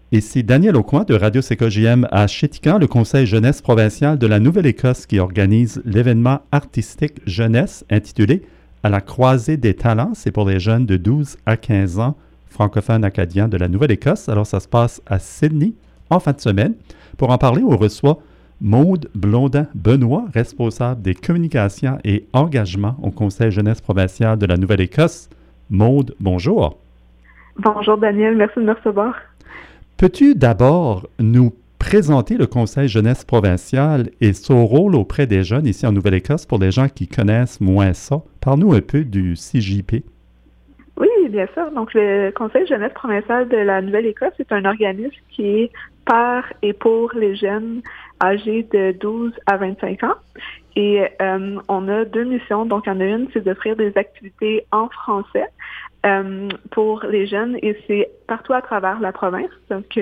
Ici Daniel Aucoin de Radio CKJM à Chéticamp, le Conseil jeunesse provincial de la Nouvelle-Écosse qui organise l'événement artistique jeunesse intitulé À la croisée des talents. C'est pour les jeunes de 12 à 15 ans francophones acadiens de la Nouvelle-Écosse. Alors ça se passe à Sydney en fin de semaine. Pour en parler, on reçoit Maude Blondin-Benoît, responsable des communications et engagements au Conseil jeunesse provincial de la Nouvelle-Écosse. Maude, bonjour. Bonjour Daniel, merci de me recevoir. Peux-tu d'abord nous présenter le Conseil jeunesse provincial et son rôle auprès des jeunes ici en Nouvelle-Écosse pour les gens qui connaissent moins ça? Parle-nous un peu du CJP. Oui, bien sûr. Donc, le Conseil jeunesse provincial de la Nouvelle-Écosse est un organisme qui est par et pour les jeunes âgés de 12 à 25 ans. Et on a deux missions. Donc, il y en a une, c'est d'offrir des activités en français pour les jeunes et c'est partout à travers la province. Donc,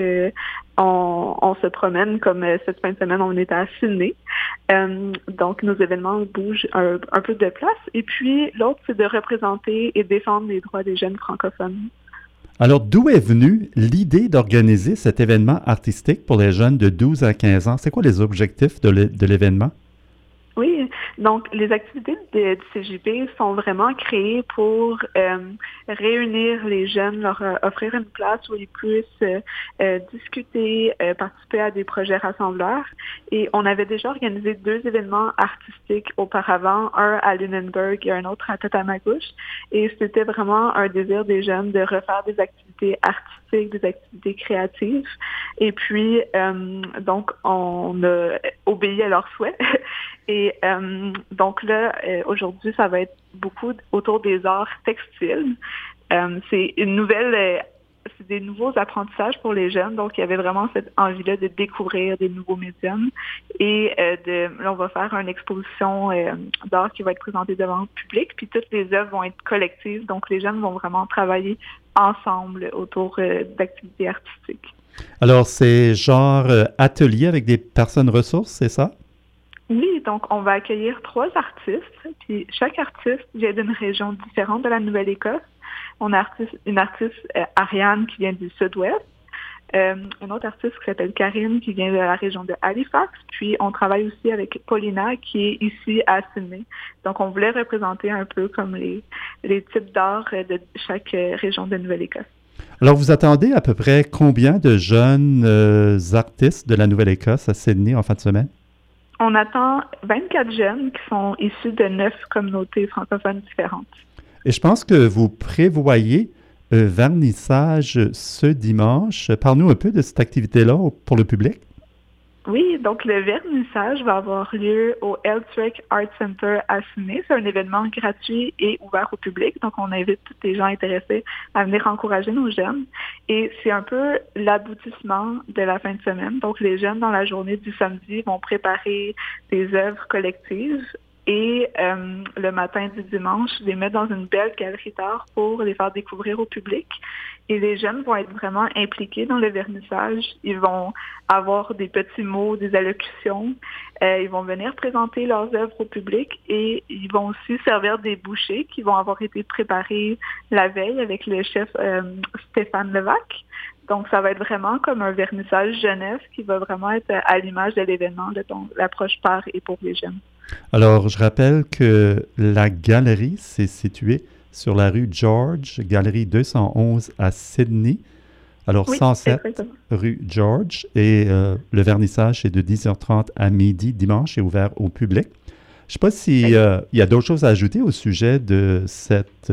on se promène comme cette fin de semaine, on est à Sydney. Donc, nos événements bougent un peu de place. Et puis, l'autre, c'est de représenter et défendre les droits des jeunes francophones. Alors, d'où est venue l'idée d'organiser cet événement artistique pour les jeunes de 12 à 15 ans? C'est quoi les objectifs de l'événement? Oui, donc les activités du CJP sont vraiment créées pour réunir les jeunes, leur offrir une place où ils puissent discuter, participer à des projets rassembleurs. Et on avait déjà organisé deux événements artistiques auparavant, un à Lunenburg et un autre à Tatamagouche. Et c'était vraiment un désir des jeunes de refaire des activités artistiques, des activités créatives. Et puis, donc, on a obéi à leurs souhaits. Et donc là, aujourd'hui, ça va être beaucoup autour des arts textiles. C'est c'est des nouveaux apprentissages pour les jeunes. Donc, il y avait vraiment cette envie-là de découvrir des nouveaux médiums. Et là, on va faire une exposition d'art qui va être présentée devant le public. Puis toutes les œuvres vont être collectives. Donc, les jeunes vont vraiment travailler ensemble autour d'activités artistiques. Alors, c'est genre atelier avec des personnes ressources, c'est ça? Oui, donc on va accueillir 3 artistes, puis chaque artiste vient d'une région différente de la Nouvelle-Écosse. On a une artiste, Ariane, qui vient du sud-ouest, une autre artiste qui s'appelle Karine, qui vient de la région de Halifax, puis on travaille aussi avec Paulina, qui est ici à Sydney. Donc on voulait représenter un peu comme les types d'art de chaque région de Nouvelle-Écosse. Alors, vous attendez à peu près combien de jeunes artistes de la Nouvelle-Écosse à Sydney en fin de semaine? On attend 24 jeunes qui sont issus de 9 communautés francophones différentes. Et je pense que vous prévoyez un vernissage ce dimanche. Parle-nous un peu de cette activité-là pour le public. Oui, donc le vernissage va avoir lieu au Eltrick Art Center à Sydney. C'est un événement gratuit et ouvert au public. Donc, on invite tous les gens intéressés à venir encourager nos jeunes. Et c'est un peu l'aboutissement de la fin de semaine. Donc, les jeunes, dans la journée du samedi, vont préparer des œuvres collectives. Et le matin du dimanche, les mettre dans une belle galerie d'art pour les faire découvrir au public. Et les jeunes vont être vraiment impliqués dans le vernissage. Ils vont avoir des petits mots, des allocutions. Ils vont venir présenter leurs œuvres au public et ils vont aussi servir des bouchées qui vont avoir été préparées la veille avec le chef Stéphane Levac. Donc, ça va être vraiment comme un vernissage jeunesse qui va vraiment être à l'image de l'événement dont l'approche par et pour les jeunes. Alors, je rappelle que la galerie, c'est situé sur la rue George, galerie 211 à Sydney. Alors, Oui, 107 exactement. rue George. Et le vernissage est de 10h30 à midi dimanche et ouvert au public. Je ne sais pas s'il y a d'autres choses à ajouter au sujet de cette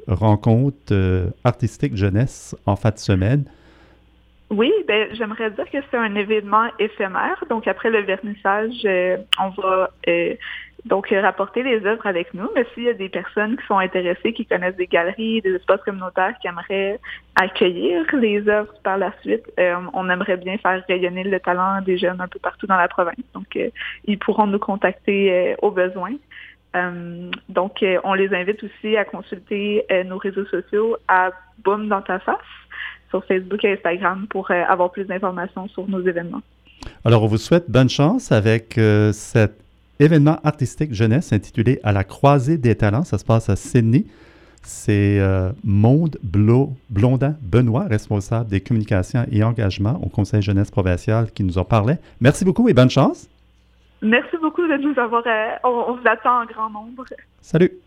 rencontre artistique jeunesse en fin de semaine. Oui, j'aimerais dire que c'est un événement éphémère. Donc, après le vernissage, on va donc rapporter les œuvres avec nous. Mais s'il y a des personnes qui sont intéressées, qui connaissent des galeries, des espaces communautaires, qui aimeraient accueillir les œuvres par la suite, on aimerait bien faire rayonner le talent des jeunes un peu partout dans la province. Donc, ils pourront nous contacter au besoin. Donc, on les invite aussi à consulter nos réseaux sociaux à Boom dans ta face sur Facebook et Instagram pour avoir plus d'informations sur nos événements. Alors, on vous souhaite bonne chance avec cet événement artistique jeunesse intitulé À la croisée des talents. Ça se passe à Sydney. C'est Maude Blondin-Benoît, responsable des communications et engagements au Conseil jeunesse provincial, qui nous en parlait. Merci beaucoup et bonne chance. Merci beaucoup de nous avoir... on vous attend en grand nombre. Salut.